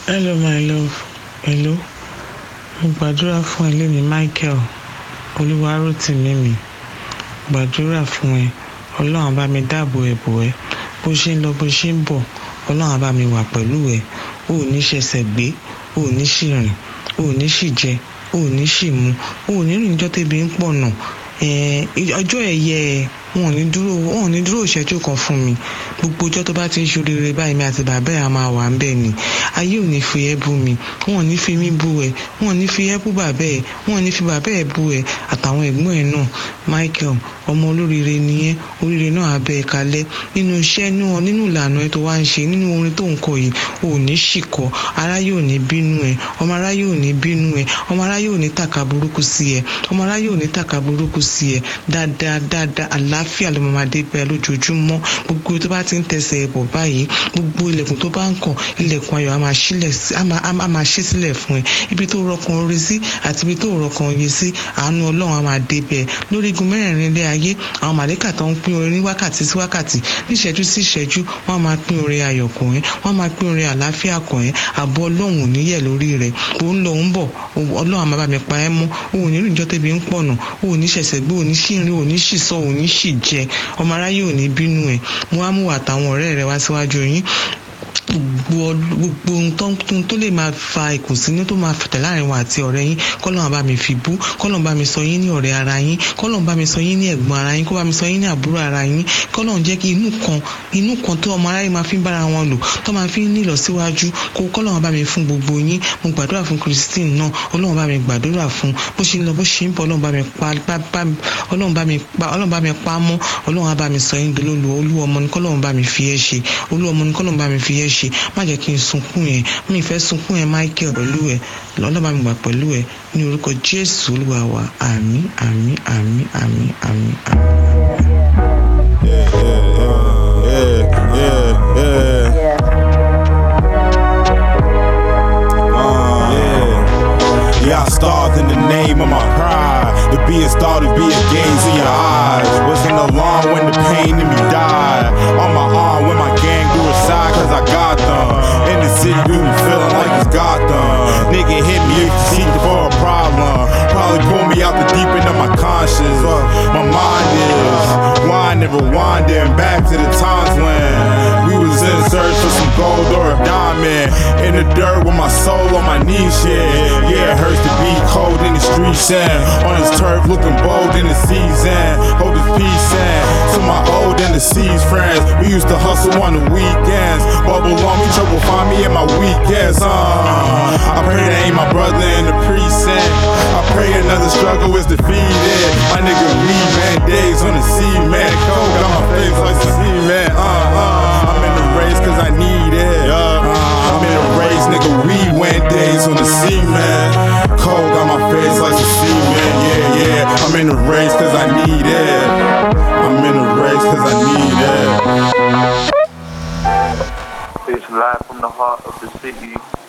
Hello my love. Hello. Mo gbàdúrà fún ẹ lónìí Michael. Olúwarótìmí. Gbàdúrà fún ẹ. Ọlọ́run á bá mi dáàbò ẹ bò ẹ́. Bó ṣe ń lọ bó ṣe ń bọ̀. Ọlọ́run á bá mi wà pẹ̀lú ẹ. O ò ní ṣẹ̀ṣẹ̀ gbé. O ò ní ṣì rìn. O ò ní ṣì jẹ. O ò ní ṣì mu. O ò ní rìn ọjọ́ tẹ́bi ń pọ̀ nà. Ọjọ́ ẹ̀yẹ wọn ò ní dúró ìṣẹ́jú kan fún mi. Gbogbo ọjọ́ tó bá ti ń ṣoríire báyìí mi àti bàbá ẹ̀ á máa wà ń bẹ̀ ni. Ayé ò ní fi ẹ́ bú mi. Wọn ò ní fi mí bú ẹ. Wọn ò ní fi ẹ́ bú bàbá ẹ̀. Wọn ò ní fi bàbá ẹ̀ bú ẹ àtàwọn ẹ̀gbọ́n ẹ̀ náà. Michael, ọmọ olóríire ni ẹ́. Oríire náà á bẹ́ ẹ kalẹ̀. Nínú iṣẹ́ náà, nínú ìlànà ẹ tó wá ń ṣe, nínú orin tó ń kọ yìí, o ò ní ṣìkọ. Aráyé ò ní bínú ẹ. Ọmọ aráyé ò ní bínú ẹ. Ọmọ aráyé ò ní tàka burúkú sí ẹ. Ọmọ aráyé ò ní tàka burúkú sí ẹ. Dáadáa, àlàáfíà ló máa dé bẹ́ẹ̀ lójoojúmọ́. Gbogbo tó bá ti ń tẹsẹ̀ ẹ̀bọ̀ báyìí, gbogbo ilẹ̀kùn tó bá ń kàn, ilẹ̀kùn ayọ̀ á máa ṣí sílẹ̀ fún ẹ. Ibi tó rọkàn orí sí àti ibi tó rọkàn oyè sí, àánú Ọlọ́run á máa dé bẹ́ẹ̀. Lórí igun mẹ́rẹ̀ẹ̀rin ilé ayé, àwọn màlẹ́kà tó ń pín orin ní wákàtí sí wákàtí, ní ìṣẹ́jú sí ìṣẹ́jú, wọ́n á máa pín orin ayọ̀ kàn ẹ́, wọ́n á máa pín orin àlàáfíà kàn ẹ́. Ààbò Ọlọ́run ò ní yẹ̀ lórí rẹ̀. Ó ń lọ ń bọ̀, Ọlọ́run á máa bá mi pa ẹ́ mọ́. O ò ní rìn ọjọ́ tẹ́bi ń pọ̀nà. O ò ní ṣẹ̀ṣẹ̀ gbé, o ò ní ṣì rìn, o ò ní ṣì sọ, o ò ní ṣì jẹ. Ọmọ aráyé ò ní bínú ẹ. Mo wá mú àtàwọn ọ̀rẹ́ rẹ wá síwájú yín. Gbogbo ohun tó lè máa fa ìkùnsínú tó máa fẹ̀tẹ̀ láàrin wa àti ọ̀rẹ́ yín, k'Ọlọ́run bá mi fi bú, k'Ọlọ́run bá mi sọ yín ní ọ̀rẹ́ ara yín, k'Ọlọ́run bá mi sọ yín ní ẹ̀gbọ́n ara yín, kó bá mi sọ yín ní àbúrò ara yín, k'Ọlọ́run jẹ́ kí inú kan tó ọmọ aráyé máa fi ń bára wọn lò, tó máa fi ń nílọsíwájú, k'Ọlọ́run bá mi fún gbogbo yín. Mo gbàdúrà fún Christine náà, Ọlọ́run bá mi gbàdúrà fún bó ṣe ń lọ bó ṣe ń bọ̀, Ọlọ́run bá mi pa mọ́, Ọlọ́run á bá mi sọ yín dolólu. Olúọmọ ni k'Ọlọ́run bá mi fi ẹ́ ṣe. Olúọmọ ni k'Ọlọ́run bá mi fi ẹ́ ṣe. Má jẹ́ kí n sunkún yẹn. Mi fẹ́ sunkún yẹn Michael pẹ̀lú ẹ. Ọlọ́run bá mi gbà pẹ̀lú ẹ. Ní orúkọ Jésù Olúwa wa. Àmín, àmín, àmín, àmín, àmín, àmín. Yeah, I starved in the name of my pride. To be a star, to be a gaze in your eyes. Wasn't alone when the pain in me died. On my arm when my gang grew aside, cause I got them. In the city, we been feeling like it's Gotham. Nigga hit me if you seek for a problem. Probably pull me out the deep end of my conscience. My mind is winding, rewinding back to the times when we was in search for some gold or a diamond. In the dirt with my soul on my knees, yeah, it hurts to be cold in the streets and on this turf looking bold in the season. Hold this peace and to my old and the seas friends, we used to hustle on the weekends. Bubble on me, trouble find me in my weekends. I pray that ain't my brother in the precinct. I pray another struggle is defeated. My nigga weed man, days on the sea man. Cold got my face like cement. I'm in the race cause I need it. I'm in the race, nigga. We went days on the sea man. Cold got my face like a cement. Yeah. I'm in the race cause I need it. I'm in the race cause I need it. It's live from the heart of the city.